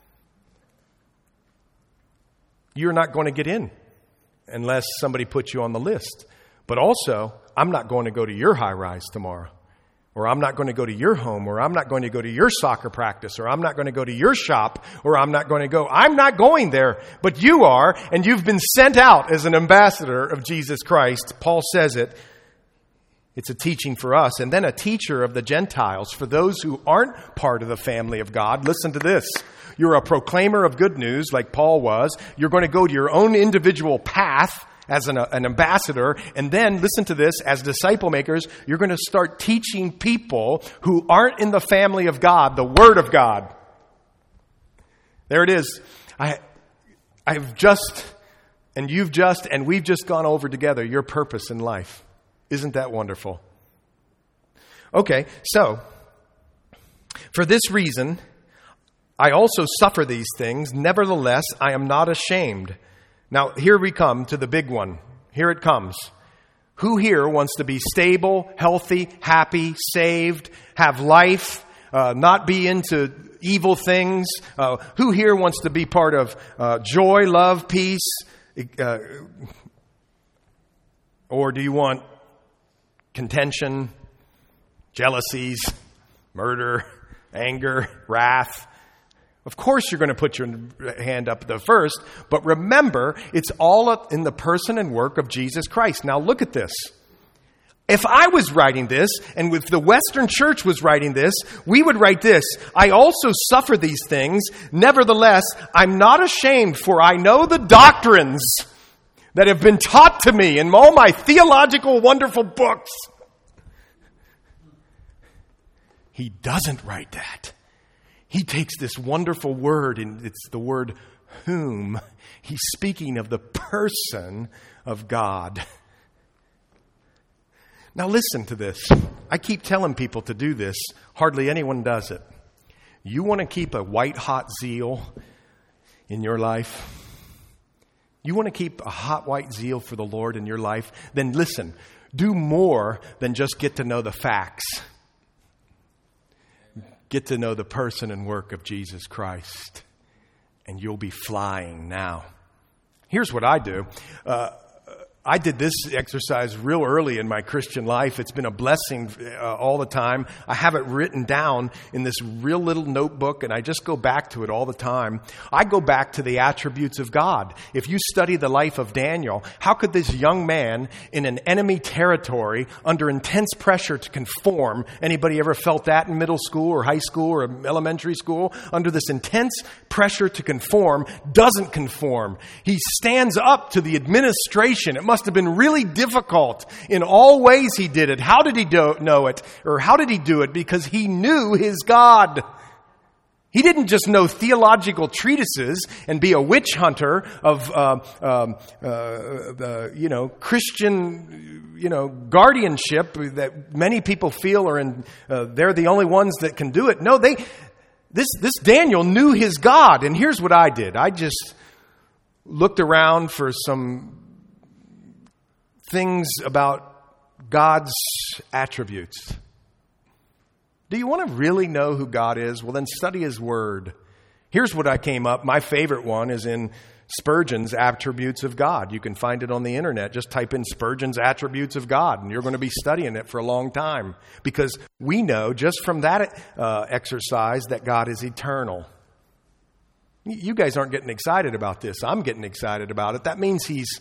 You're not going to get in unless somebody puts you on the list. But also, I'm not going to go to your high rise tomorrow. Or I'm not going to go to your home. Or I'm not going to go to your soccer practice. Or I'm not going to go to your shop. Or I'm not going to go. I'm not going there. But you are. And you've been sent out as an ambassador of Jesus Christ. Paul says it. It's a teaching for us. And then a teacher of the Gentiles. For those who aren't part of the family of God, listen to this. You're a proclaimer of good news like Paul was. You're going to go to your own individual path as an, an ambassador. And then, listen to this, as disciple makers, you're going to start teaching people who aren't in the family of God, the Word of God. There it is. I, I've just, and you've just, and we've just gone over together your purpose in life. Isn't that wonderful? Okay, so, for this reason, I also suffer these things. Nevertheless, I am not ashamed. Now, here we come to the big one. Here it comes. Who here wants to be stable, healthy, happy, saved, have life, uh, not be into evil things? Uh, who here wants to be part of uh, joy, love, peace? Uh, or do you want contention, jealousies, murder, anger, wrath? Of course you're going to put your hand up the first, but remember, it's all up in the person and work of Jesus Christ. Now look at this. If I was writing this, and if the Western Church was writing this, we would write this: I also suffer these things. Nevertheless, I'm not ashamed, for I know the doctrines that have been taught to me in all my theological wonderful books. He doesn't write that. He takes this wonderful word, and it's the word whom. He's speaking of the person of God. Now listen to this. I keep telling people to do this. Hardly anyone does it. You want to keep a white-hot zeal in your life? You want to keep a hot, white zeal for the Lord in your life? Then listen, do more than just get to know the facts. Get to know the person and work of Jesus Christ, and you'll be flying now. Here's what I do. Uh, I did this exercise real early in my Christian life. It's been a blessing uh, all the time. I have it written down in this real little notebook, and I just go back to it all the time. I go back to the attributes of God. If you study the life of Daniel, how could this young man in an enemy territory under intense pressure to conform, anybody ever felt that in middle school or high school or elementary school? Under this intense pressure to conform, doesn't conform. He stands up to the administration. It must have been really difficult. In all ways he did it. How did he do, know it? Or how did he do it? Because he knew his God. He didn't just know theological treatises and be a witch hunter of, uh, um, uh, uh, you know, Christian, you know, guardianship that many people feel are in. Uh, they're the only ones that can do it. No, they. This this Daniel knew his God, and here's what I did. I just looked around for some things about God's attributes. Do you want to really know who God is? Well, then study His Word. Here's what I came up. My favorite one is in Spurgeon's Attributes of God. You can find it on the internet. Just type in Spurgeon's Attributes of God, and you're going to be studying it for a long time. Because we know just from that uh, exercise that God is eternal. You guys aren't getting excited about this. I'm getting excited about it. That means He's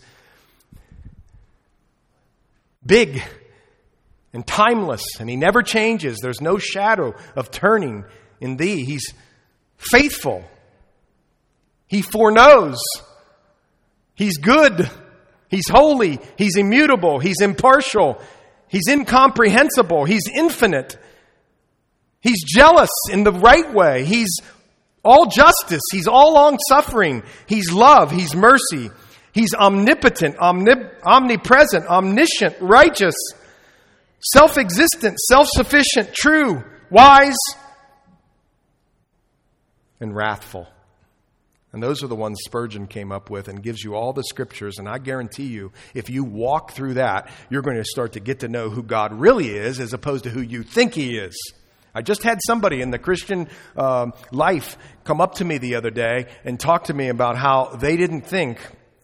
big and timeless, and He never changes. There's no shadow of turning in Thee. He's faithful. He foreknows. He's good. He's holy. He's immutable. He's impartial. He's incomprehensible. He's infinite. He's jealous in the right way. He's all justice. He's all long-suffering. He's love. He's mercy. He's omnipotent, omnip- omnipresent, omniscient, righteous, self-existent, self-sufficient, true, wise, and wrathful. And those are the ones Spurgeon came up with and gives you all the scriptures. And I guarantee you, if you walk through that, you're going to start to get to know who God really is as opposed to who you think He is. I just had somebody in the Christian uh, life come up to me the other day and talk to me about how they didn't think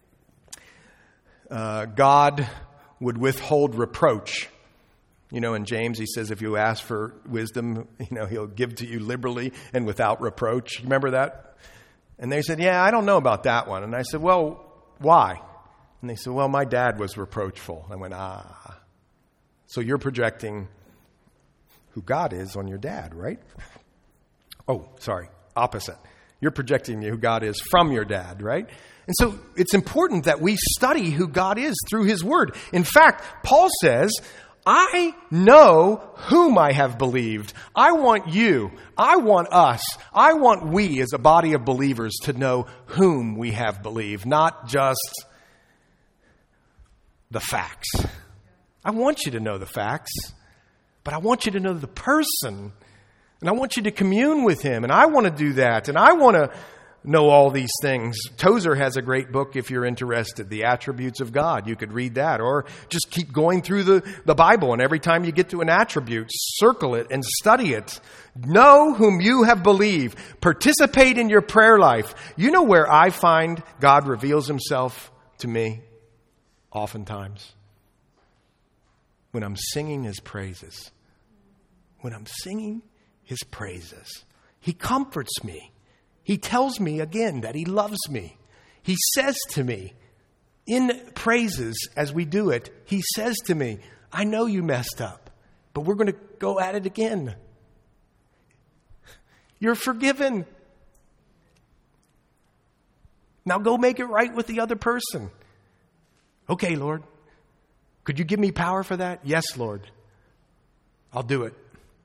Uh, God would withhold reproach. You know, in James, he says, if you ask for wisdom, you know, He'll give to you liberally and without reproach. Remember that? And they said, yeah, I don't know about that one. And I said, well, why? And they said, well, my dad was reproachful. I went, ah. So you're projecting who God is on your dad, right? Oh, sorry, opposite. You're projecting who God is from your dad, right? And so it's important that we study who God is through His Word. In fact, Paul says, I know whom I have believed. I want you, I want us, I want we as a body of believers to know whom we have believed, not just the facts. I want you to know the facts, but I want you to know the person, and I want you to commune with Him, and I want to do that, and I want to know all these things. Tozer has a great book if you're interested, The Attributes of God. You could read that, or just keep going through the, the Bible, and every time you get to an attribute, circle it and study it. Know whom you have believed. Participate in your prayer life. You know where I find God reveals Himself to me? Oftentimes. When I'm singing His praises. When I'm singing His praises. He comforts me. He tells me again that he loves me. He says to me, in praises as we do it, he says to me, I know you messed up, but we're going to go at it again. You're forgiven. Now go make it right with the other person. Okay, Lord. Could you give me power for that? Yes, Lord. I'll do it.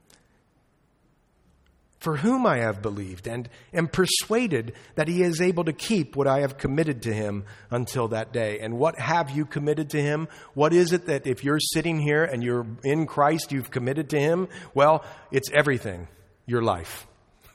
For whom I have believed and am persuaded that he is able to keep what I have committed to him until that day. And what have you committed to him? What is it that if you're sitting here and you're in Christ, you've committed to him? Well, it's everything, your life.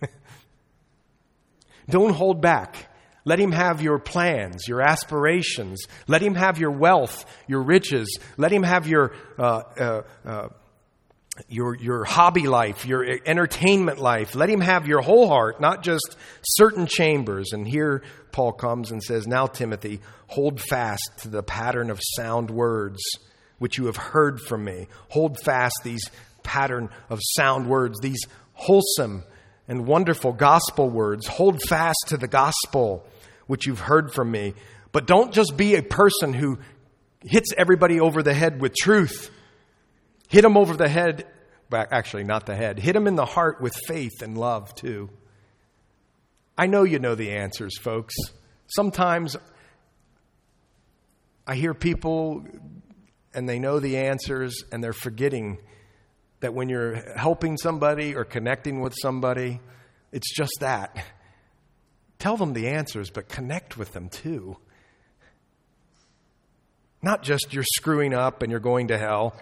Don't hold back. Let him have your plans, your aspirations. Let him have your wealth, your riches. Let him have your uh, uh, uh, your your hobby life, your entertainment life. Let him have your whole heart, not just certain chambers. And here Paul comes and says, now, Timothy, hold fast to the pattern of sound words which you have heard from me. Hold fast these pattern of sound words, these wholesome and wonderful gospel words. Hold fast to the gospel which you've heard from me. But don't just be a person who hits everybody over the head with truth. Hit them over the head, actually not the head. Hit them in the heart with faith and love too. I know you know the answers, folks. Sometimes I hear people and they know the answers and they're forgetting that when you're helping somebody or connecting with somebody, it's just that. Tell them the answers, but connect with them too. Not just you're screwing up and you're going to hell.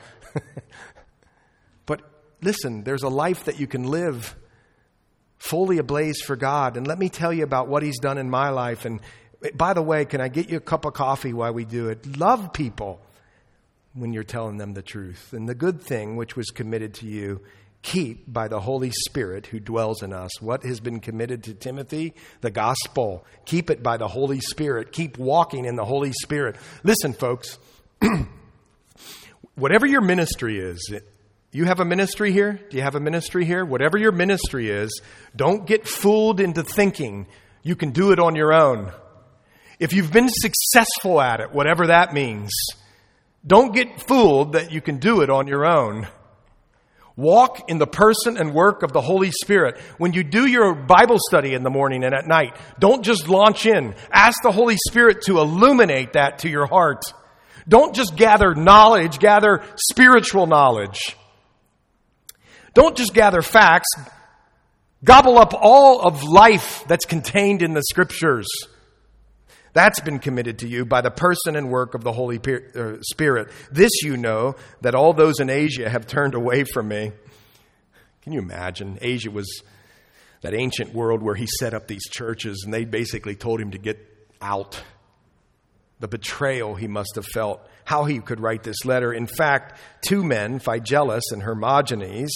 But listen, there's a life that you can live fully ablaze for God. And let me tell you about what he's done in my life. And by the way, can I get you a cup of coffee while we do it? Love people when you're telling them the truth. And the good thing which was committed to you, keep by the Holy Spirit who dwells in us. What has been committed to Timothy? The gospel. Keep it by the Holy Spirit. Keep walking in the Holy Spirit. Listen, folks, whatever your ministry is, you have a ministry here? Do you have a ministry here? Whatever your ministry is, don't get fooled into thinking you can do it on your own. If you've been successful at it, whatever that means, don't get fooled that you can do it on your own. Walk in the person and work of the Holy Spirit. When you do your Bible study in the morning and at night, don't just launch in. Ask the Holy Spirit to illuminate that to your heart. Don't just gather knowledge, gather spiritual knowledge. Don't just gather facts. Gobble up all of life that's contained in the Scriptures. That's been committed to you by the person and work of the Holy Spirit. This you know, that all those in Asia have turned away from me. Can you imagine? Asia was that ancient world where he set up these churches and they basically told him to get out. The betrayal he must have felt. How he could write this letter. In fact, two men, Phygelus and Hermogenes,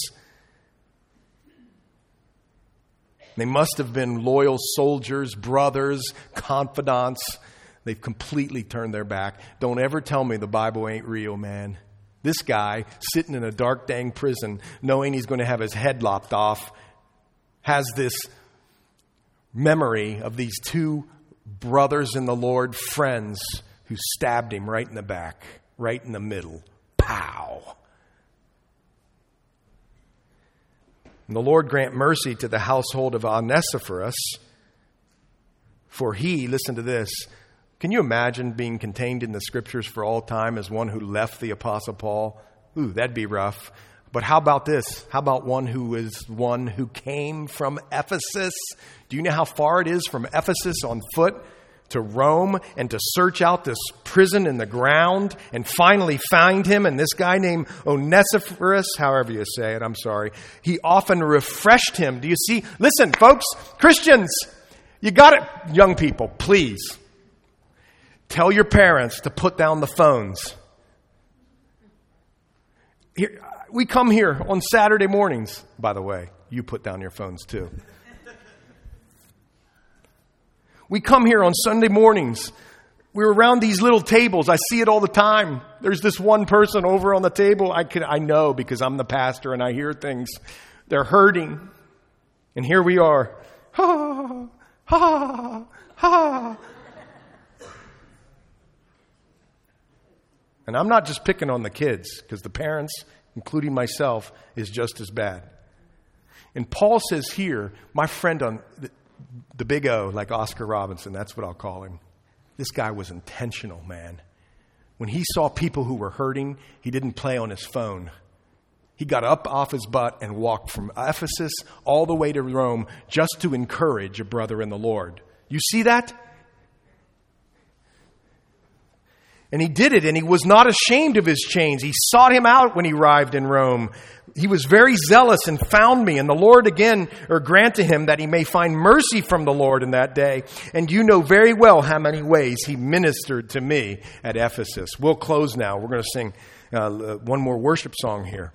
they must have been loyal soldiers, brothers, confidants. They've completely turned their back. Don't ever tell me the Bible ain't real, man. This guy, sitting in a dark, dang prison, knowing he's going to have his head lopped off, has this memory of these two brothers in the Lord, friends, who stabbed him right in the back, right in the middle. Pow! And the Lord grant mercy to the household of Onesiphorus, for he, listen to this, can you imagine being contained in the Scriptures for all time as one who left the Apostle Paul? Ooh, that'd be rough. But how about this? How about one who is one who came from Ephesus? Do you know how far it is from Ephesus on foot to Rome and to search out this prison in the ground and finally find him? And this guy named Onesiphorus, however you say it, I'm sorry, he often refreshed him. Do you see? Listen, folks, Christians, you got it. Young people, please tell your parents to put down the phones. Here, we come here on Saturday mornings. By the way, you put down your phones too. We come here on Sunday mornings. We're around these little tables. I see it all the time. There's this one person over on the table. I can, I know because I'm the pastor and I hear things. They're hurting. And here we are. Ha, ha. And I'm not just picking on the kids, because the parents, including myself, is just as bad. And Paul says here, my friend on the, the big O, like Oscar Robinson, that's what I'll call him. This guy was intentional, man. When he saw people who were hurting, he didn't play on his phone. He got up off his butt and walked from Ephesus all the way to Rome just to encourage a brother in the Lord. You see that? And he did it, and he was not ashamed of his chains. He sought him out when he arrived in Rome. He was very zealous and found me, and the Lord again, or grant to him that he may find mercy from the Lord in that day. And you know very well how many ways he ministered to me at Ephesus. We'll close now. We're going to sing uh, one more worship song here.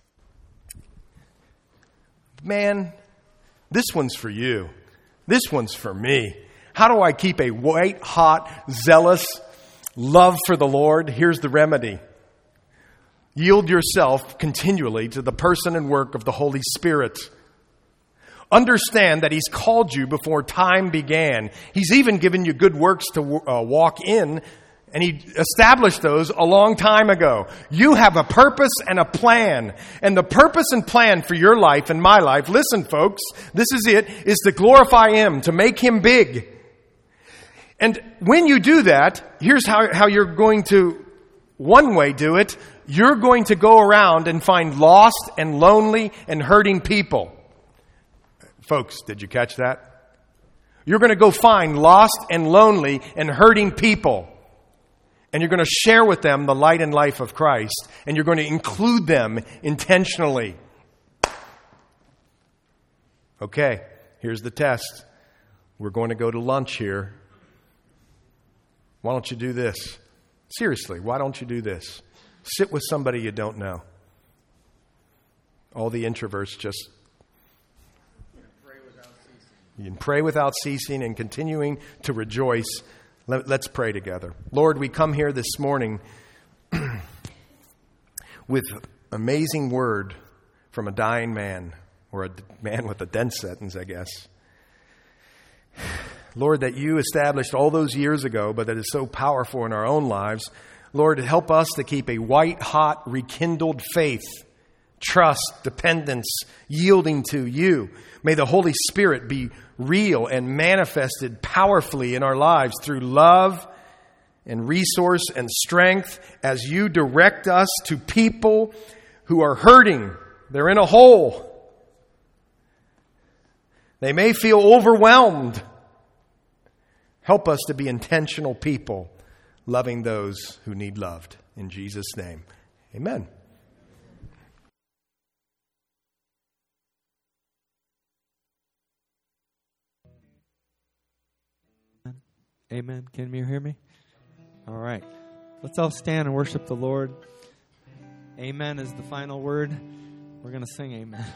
Man, this one's for you. This one's for me. How do I keep a white, hot, zealous love for the Lord? Here's the remedy. Yield yourself continually to the person and work of the Holy Spirit. Understand that He's called you before time began. He's even given you good works to uh, walk in, and He established those a long time ago. You have a purpose and a plan. And the purpose and plan for your life and my life, listen folks, this is it, is to glorify Him, to make Him big. And when you do that, here's how, how you're going to, one way do it, you're going to go around and find lost and lonely and hurting people. Folks, did you catch that? You're going to go find lost and lonely and hurting people. And you're going to share with them the light and life of Christ. And you're going to include them intentionally. Okay, here's the test. We're going to go to lunch here. Why don't you do this? Seriously, why don't you do this? Sit with somebody you don't know. All the introverts just... You can pray without ceasing and continuing to rejoice. Let, let's pray together. Lord, we come here this morning with amazing word from a dying man, or a man with a dead sentence, I guess. Lord, that you established all those years ago, but that is so powerful in our own lives. Lord, help us to keep a white-hot, rekindled faith, trust, dependence, yielding to you. May the Holy Spirit be real and manifested powerfully in our lives through love and resource and strength as you direct us to people who are hurting. They're in a hole. They may feel overwhelmed. Help us to be intentional people, loving those who need loved. In Jesus' name, amen. Amen. Can you hear me? All right. Let's all stand and worship the Lord. Amen is the final word. We're going to sing amen.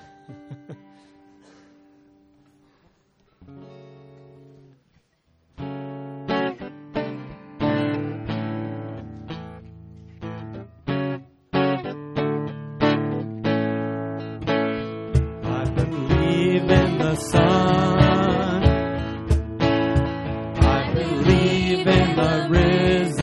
I believe in the Son.